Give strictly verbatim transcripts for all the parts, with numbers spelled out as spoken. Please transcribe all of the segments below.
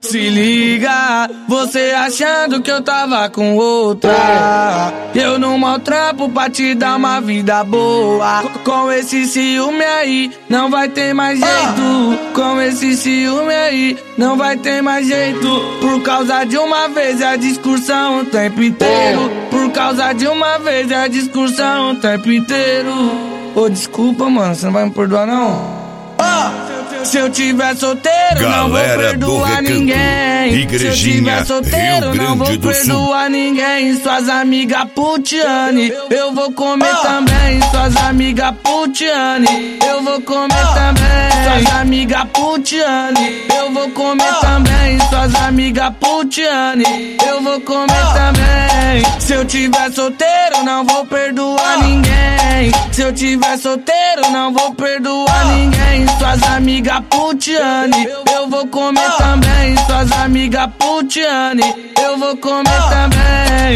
Se liga, você achando que eu tava com outra. Eu não maltrapo pra te dar uma vida boa. Com esse ciúme aí, não vai ter mais jeito. Com esse ciúme aí, não vai ter mais jeito. Por causa de uma vez é a discussão o tempo inteiro. Por causa de uma vez é a discussão o tempo inteiro. Ô, desculpa, mano, você não vai me perdoar, não? Se eu tiver solteiro, Galera não vou perdoar ninguém. Igrejinha, Se eu tiver solteiro, Rio não vou Grande do perdoar ninguém. Suas amigas putiane, eu vou comer também. Suas amigas putiane, eu vou comer também. Suas amigas putiane, eu vou comer também. Suas amigas putiane, eu vou comer também. Se eu tiver solteiro, não vou perdoar ninguém. Se eu tiver solteiro, não vou perdoar ninguém. Suas amigas putiane, eu vou comer também. Suas amigas putiane, eu vou comer também.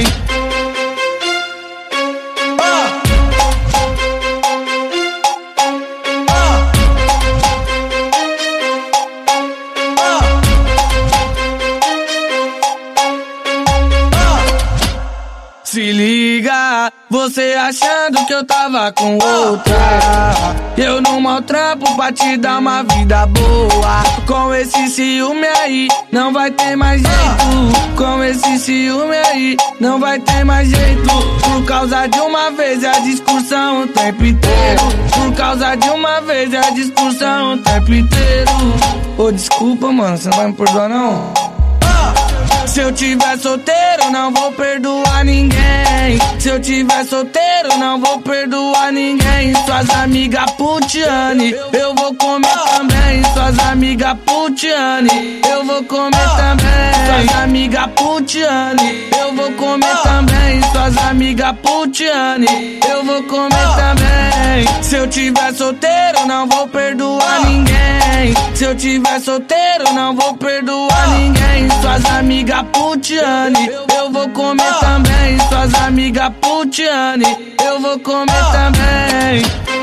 Se liga, você achando que eu tava com outra. Eu não maltrapo pra te dar uma vida boa. Com esse ciúme aí, não vai ter mais jeito. Com esse ciúme aí, não vai ter mais jeito. Por causa de uma vez é a discussão o tempo inteiro. Por causa de uma vez é a discussão o tempo inteiro. Ô, desculpa, mano, você não vai me perdoar, não? Se eu tiver solteiro, não vou perdoar ninguém. Se eu tiver solteiro, não vou perdoar ninguém. Suas amigas putiane, eu vou comer também. Suas amigas putiane, eu vou comer também. Suas amigas putiane, eu vou comer também. Suas amigas putiane, eu vou comer também. Se eu tiver solteiro, não vou perdoar ninguém. Se eu tiver solteiro, não vou perdoar ninguém. Suas amigas putiane, eu vou comer também. Suas amigas putiane, eu vou comer também.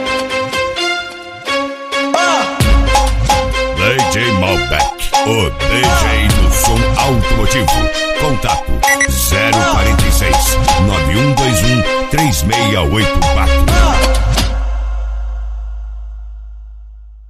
D J Malbec, o D J do som automotivo. Contato zero quarenta e seis, nove um dois um, três seis oito.